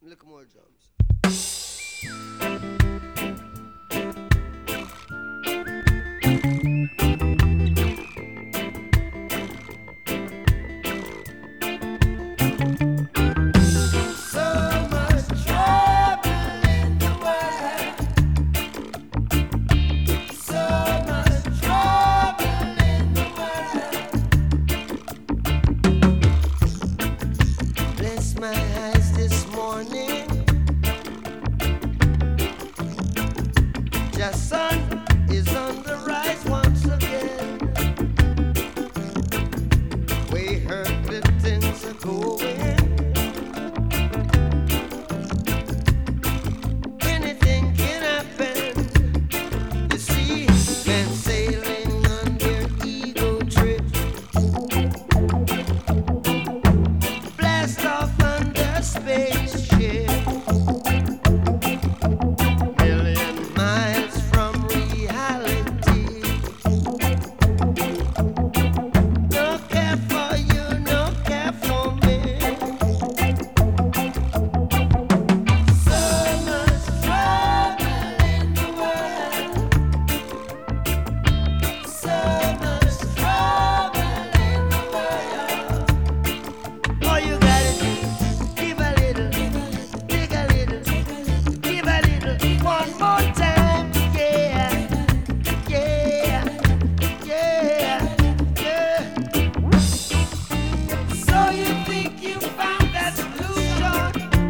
Little more drums. My eyes this morning, the sun is on the rise once again. We heard that things are going. Anything can happen. You see, men sailing on their ego trip, blast off spaceship, million miles from reality. No care for you, no care for me. So much trouble in the world. So much trouble in the world. All you gotta do, one more time, yeah, yeah, yeah, yeah. So you think you found that solution?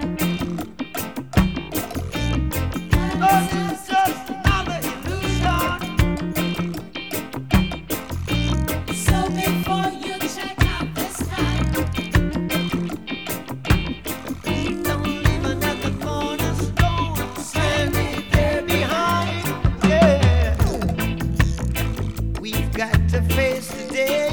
Oh, it's just another illusion. So before you check out this time, don't leave another cornerstone standing there behind. Yeah, we've got to face the day.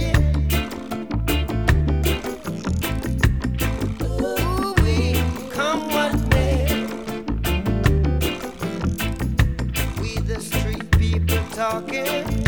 Ooh, we come what may. We the street people talking.